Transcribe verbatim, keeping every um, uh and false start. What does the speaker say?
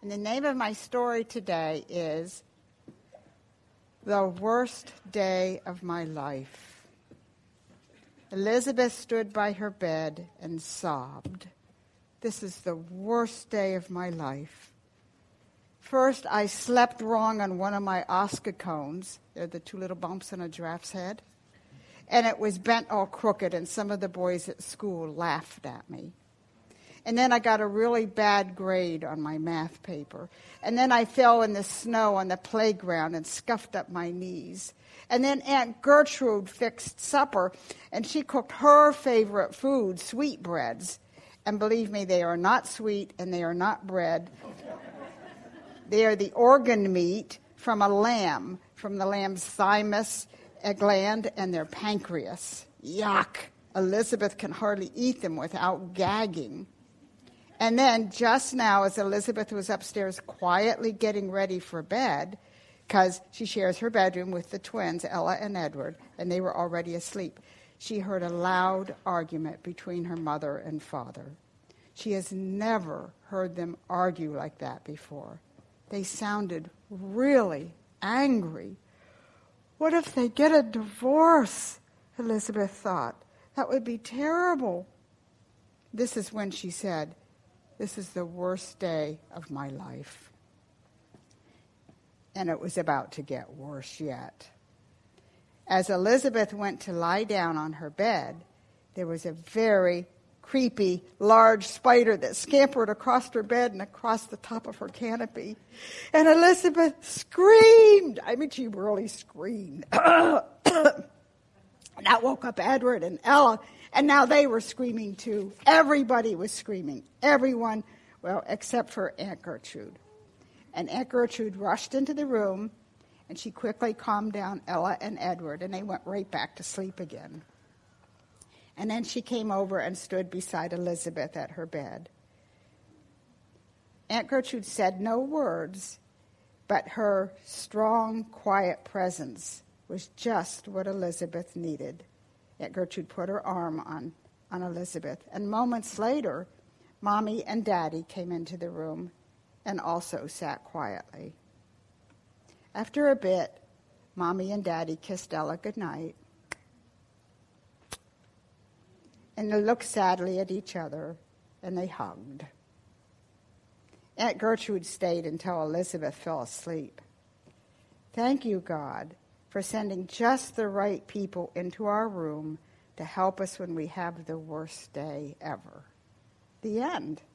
And the name of my story today is The Worst Day of My Life. Elizabeth stood by her bed and sobbed. This is the worst day of my life. First, I slept wrong on one of my Oscar cones. They're the two little bumps on a giraffe's head. And it was bent all crooked, and some of the boys at school laughed at me. And then I got a really bad grade on my math paper. And then I fell in the snow on the playground and scuffed up my knees. And then Aunt Gertrude fixed supper, and she cooked her favorite food, sweetbreads. And believe me, they are not sweet and they are not bread. They are the organ meat from a lamb, from the lamb's thymus, a gland, and their pancreas. Yuck! Elizabeth can hardly eat them without gagging. And then just now, as Elizabeth was upstairs quietly getting ready for bed, because she shares her bedroom with the twins, Ella and Edward, and they were already asleep, she heard a loud argument between her mother and father. She has never heard them argue like that before. They sounded really angry. What if they get a divorce? Elizabeth thought. That would be terrible. This is when she said, "This is the worst day of my life." And it was about to get worse yet. As Elizabeth went to lie down on her bed, there was a very creepy, large spider that scampered across her bed and across the top of her canopy. And Elizabeth screamed. I mean, she really screamed. And that woke up Edward and Ella, and now they were screaming too. Everybody was screaming. Everyone, well, except for Aunt Gertrude. And Aunt Gertrude rushed into the room, and she quickly calmed down Ella and Edward, and they went right back to sleep again. And then she came over and stood beside Elizabeth at her bed. Aunt Gertrude said no words, but her strong, quiet presence was just what Elizabeth needed. Aunt Gertrude put her arm on, on Elizabeth, and moments later, Mommy and Daddy came into the room and also sat quietly. After a bit, Mommy and Daddy kissed Ella goodnight, and they looked sadly at each other, and they hugged. Aunt Gertrude stayed until Elizabeth fell asleep. Thank you, God, for sending just the right people into our room to help us when we have the worst day ever. The end.